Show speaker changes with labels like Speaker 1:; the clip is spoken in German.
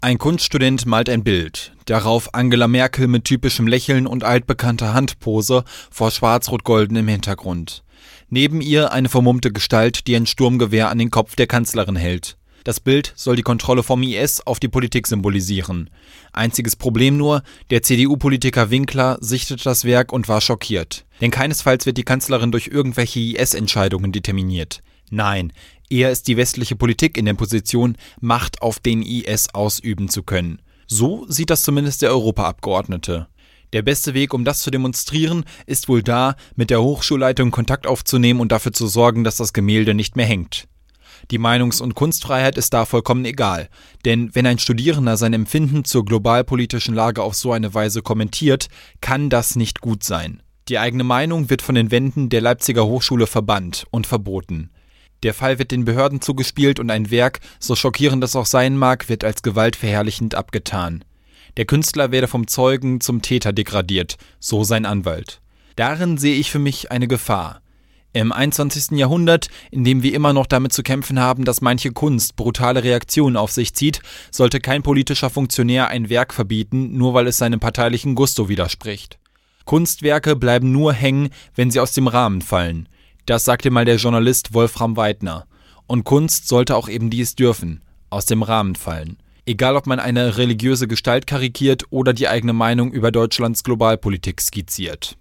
Speaker 1: Ein Kunststudent malt ein Bild. Darauf Angela Merkel mit typischem Lächeln und altbekannter Handpose vor schwarz-rot-goldenem Hintergrund. Neben ihr eine vermummte Gestalt, die ein Sturmgewehr an den Kopf der Kanzlerin hält. Das Bild soll die Kontrolle vom IS auf die Politik symbolisieren. Einziges Problem nur, der CDU-Politiker Winkler sichtete das Werk und war schockiert. Denn keinesfalls wird die Kanzlerin durch irgendwelche IS-Entscheidungen determiniert. Nein, eher ist die westliche Politik in der Position, Macht auf den IS ausüben zu können. So sieht das zumindest der Europaabgeordnete. Der beste Weg, um das zu demonstrieren, ist wohl da, mit der Hochschulleitung Kontakt aufzunehmen und dafür zu sorgen, dass das Gemälde nicht mehr hängt. Die Meinungs- und Kunstfreiheit ist da vollkommen egal, denn wenn ein Studierender sein Empfinden zur globalpolitischen Lage auf so eine Weise kommentiert, kann das nicht gut sein. Die eigene Meinung wird von den Wänden der Leipziger Hochschule verbannt und verboten. Der Fall wird den Behörden zugespielt und ein Werk, so schockierend es auch sein mag, wird als gewaltverherrlichend abgetan. Der Künstler werde vom Zeugen zum Täter degradiert, so sein Anwalt. Darin sehe ich für mich eine Gefahr. Im 21. Jahrhundert, in dem wir immer noch damit zu kämpfen haben, dass manche Kunst brutale Reaktionen auf sich zieht, sollte kein politischer Funktionär ein Werk verbieten, nur weil es seinem parteilichen Gusto widerspricht. Kunstwerke bleiben nur hängen, wenn sie aus dem Rahmen fallen. Das sagte mal der Journalist Wolfram Weidner. Und Kunst sollte auch eben dies dürfen, aus dem Rahmen fallen. Egal, ob man eine religiöse Gestalt karikiert oder die eigene Meinung über Deutschlands Globalpolitik skizziert.